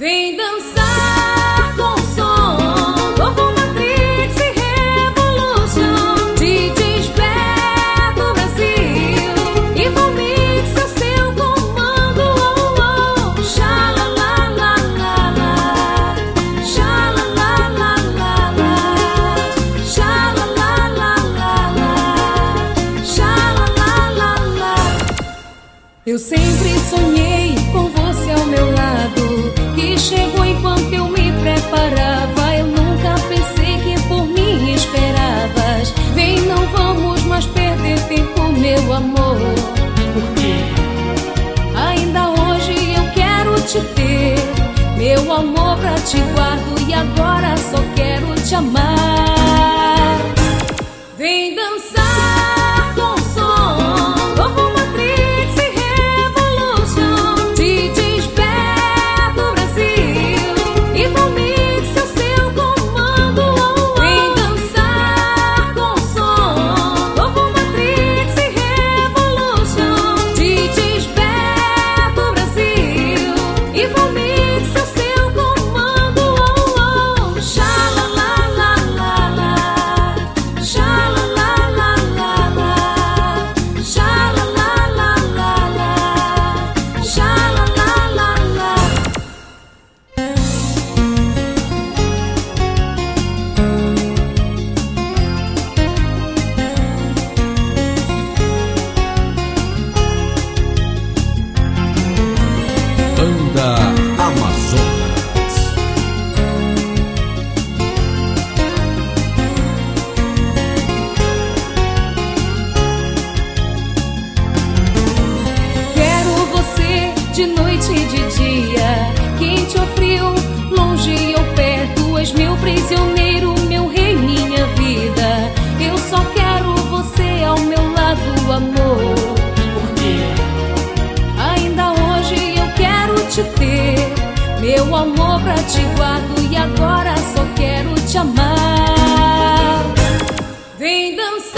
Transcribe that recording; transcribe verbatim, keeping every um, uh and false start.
Vem dançar com o som, novo Matrix e Revolution, D Js Beto Brasil e Volmix ao seu comando. Oh, oh. Xalalalala, xalalalala, xalalalala, xalalalala. Eu sempre sonhei com você ao meu lado, que chegou enquanto eu me preparava. Eu nunca pensei que por mim esperavas. Vem, não vamos mais perder tempo, meu amor, porque ainda hoje eu quero te ter. Meu amor, pra ti guardo e agora só quero te amar. Vem dançar com o som, novo Matrix e Revolution, D Js Beto Brasil e Volmix ao seu comando. Oh, oh. Vem dançar com o som, novo Matrix e Revolution, D Js Beto Brasil e Volmix ao seu comando. Oh, oh. Xalalalala, xalalalala, xalalalala, xalalalala. Banda Amazonas. Quero você de noite e de dia, quente ou frio, longe ou perto. És meu prisioneiro, meu rei, minha vida. Eu só quero você ao meu lado, amor, porque ainda hoje eu quero te ter. Meu amor, pra ti guardo e agora só quero te amar. Vem dançar